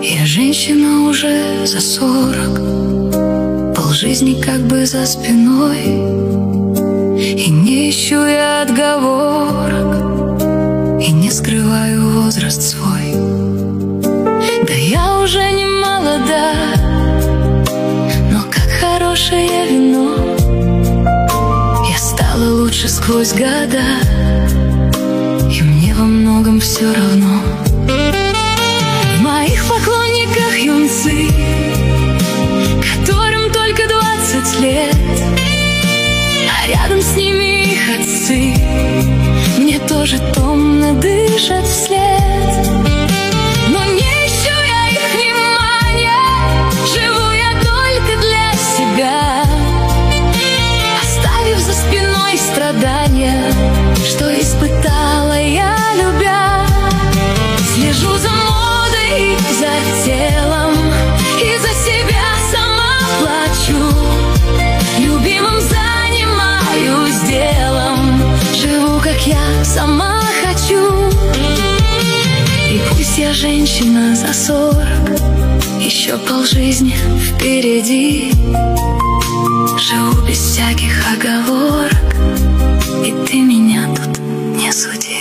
Я женщина уже за 40, полжизни как бы за спиной, и не ищу я отговорок, и не скрываю возраст свой. Да я уже не молода, но как хорошее вино, я стала лучше сквозь года, и мне во многом все равно. В моих поклонниках юнцы, которым только 20 лет, а рядом с ними их отцы мне тоже томно дышат вслед. Но не ищу я их внимания, живу я только для себя, оставив за спиной страдания, что испытала я, любя. Слежу за модой, за телом, и за себя сама плачу. Любимым занимаюсь делом, живу, как я сама хочу. И пусть я женщина за 40, еще полжизни впереди, живу без всяких оговорок, и ты меня тут не суди.